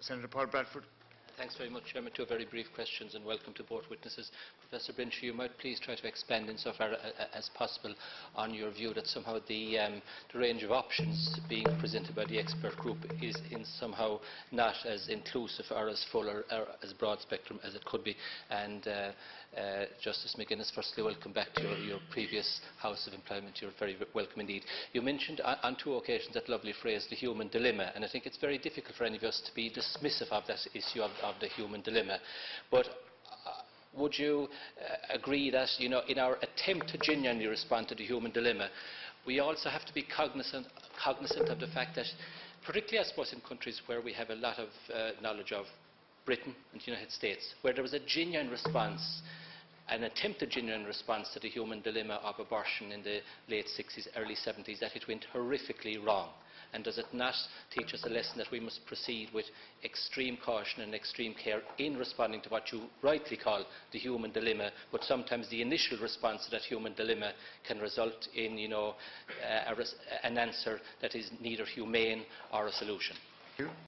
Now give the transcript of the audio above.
Senator Paul Bradford. Thanks very much, Chairman. Two very brief questions and welcome to both witnesses. Professor Brinshaw, you might please try to expand insofar as possible on your view that somehow the range of options being presented by the expert group is somehow not as inclusive or as full or as broad spectrum as it could be. And Justice McGuinness, firstly, welcome back to your previous House of Employment. You're very welcome indeed. You mentioned on two occasions that lovely phrase, the human dilemma, and I think it's very difficult for any of us to be dismissive of that issue of the human dilemma. But would you agree that, in our attempt to genuinely respond to the human dilemma, we also have to be cognizant of the fact that, particularly I suppose in countries where we have a lot of knowledge of, Britain and the United States, where there was a genuine response, an attempted genuine response to the human dilemma of abortion in the late 60s, early 70s, that it went horrifically wrong. And does it not teach us a lesson that we must proceed with extreme caution and extreme care in responding to what you rightly call the human dilemma, but sometimes the initial response to that human dilemma can result in, an answer that is neither humane or a solution?